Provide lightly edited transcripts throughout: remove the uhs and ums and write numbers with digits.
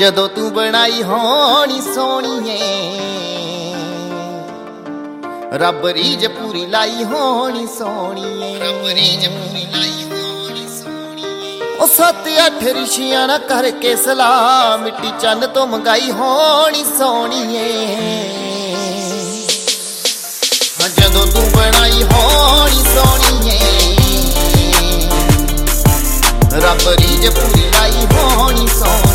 जदों तू बनाई होनी सोहणीए, रब रीज पूरी लाई होनी सोहणीए। ओ 7-8 रिशियां ना करके सलाह, मिट्टी चन्न तो मंगाई होनी सोहणीए। जदों तू बनाई होनी सोहणीए, रब रीज पूरी लाई होनी सोहणीए।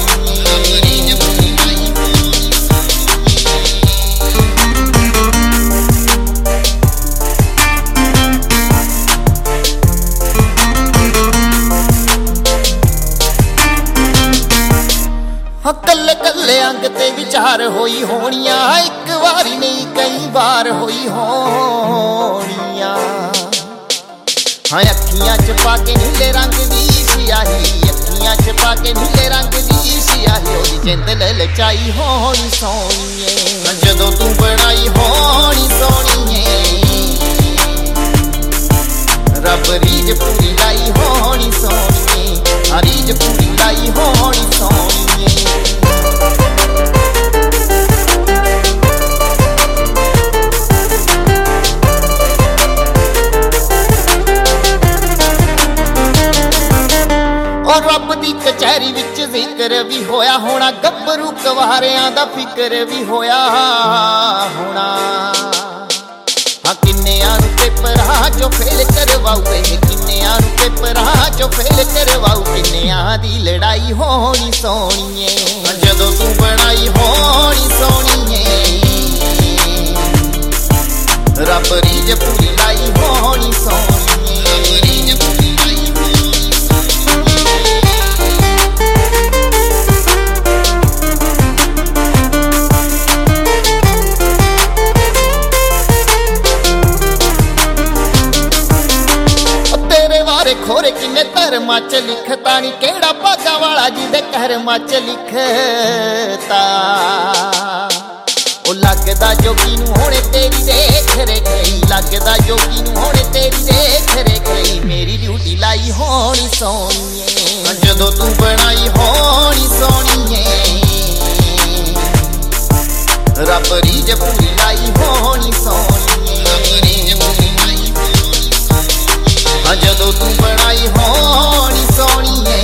कल्ले कल्ले अंग ते विचार होई होनिया, एक बारी नहीं कई बार होई होनिया। हाँ अखियां च पाके नीले रंग दी सियाही, अखियां च पाके नीले रंग दी सियाही, ओदी जिंद ललचाई होनी सोहणीए। जदों तू बनाई होनी सोहणीए, रब रीज पूरी लाई होनी सोहणीए। रीज पूरी लाई होनी सोहणीए। रब दी कचहरी विच जिक्र भी होया होना, गब्बरू कवारियां दा फिक्र भी होया होना। हाँ किन्नियां नूं पेपरां चों फेल करवाऊ, किन्नियां नूं पेपरां चों फेल करवाऊ, किन्नियां दी लड़ाई होनी सोहणीए। जदों तू बनाई होनी सोहणीए, रब रीज पूरी लाई होनी सोहणीए। खोरे किन्ने धर्मां च लिखता नी, केड़ा भागा वाला जिदे कर्मां च लिखता। ओ लगदा जोगी नूं होणे तेरी देख रेख लई, लगदा जोगी नूं होणे तेरी देख रेख लई, मेरी ड्यूटी लाई होनी सोहणीए। जदों तू बनाई होनी सोहणीए, रब रीज पूरी लाई होनी सोहणीए। जदों तू बनाई होनी सोहणीए,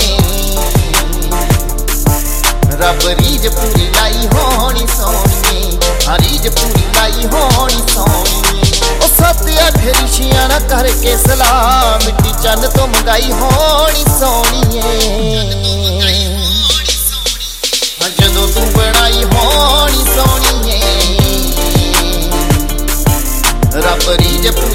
रब रीज पूरी लाई होनी सोहणीए। रीज पूरी लाई होनी सोहणीए। ओ 7-8 रिशियां ना करके सलाह, मिट्टी चन्न तो मंगाई होनी सोहणीए। जदों तू बनाई होनी सोहणीए, रब रीज